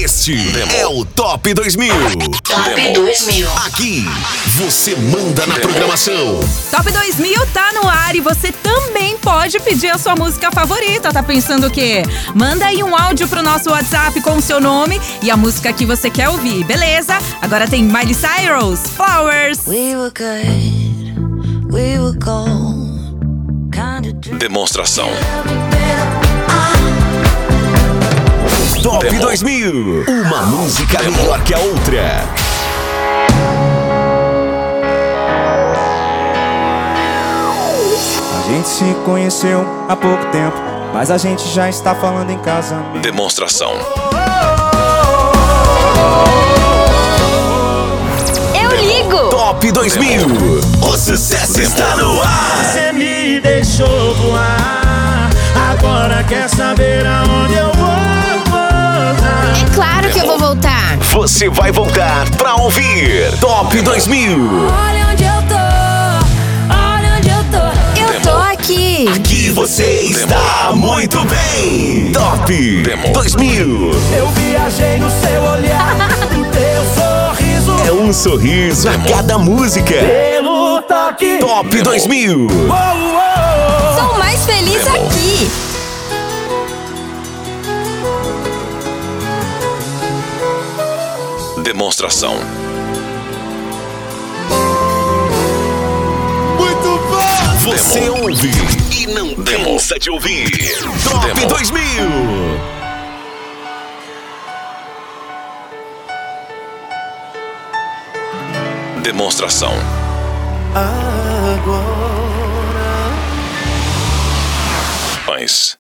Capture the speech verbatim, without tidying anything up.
Este Demo. É o Top dois mil. Top Demo. dois mil. Aqui, você manda na Demo. Programação. Top dois mil tá no ar e você também pode pedir a sua música favorita. Tá pensando o quê? Manda aí um áudio pro nosso WhatsApp com o seu nome e a música que você quer ouvir, beleza? Agora tem Miley Cyrus, Flowers. We were good, we were gold. Demonstração. Top Demo. dois mil. Uma música Demo. Melhor que a outra. A gente se conheceu há pouco tempo, mas a gente já está falando em casamento. Demonstração. Eu ligo. Top dois mil. O sucesso Demo. Está no ar. Você me deixou voar, agora quer saber aonde eu vou voltar. É claro que eu vou voltar. Você vai voltar pra ouvir Top dois mil. Olha onde eu tô, olha onde eu tô. Eu tô aqui. Aqui você está muito bem. Top Demo. dois mil. Eu viajei no seu olhar, no teu sorriso. É um sorriso Demo. a cada música. Pelo toque. Top Demo. dois mil. Oh, oh. Sou mais feliz Demo. aqui. Demonstração. Muito bom. Você Demo. ouve e não Demo. cansa de ouvir. Top Demo. dois mil. Demonstração. Agora. Mas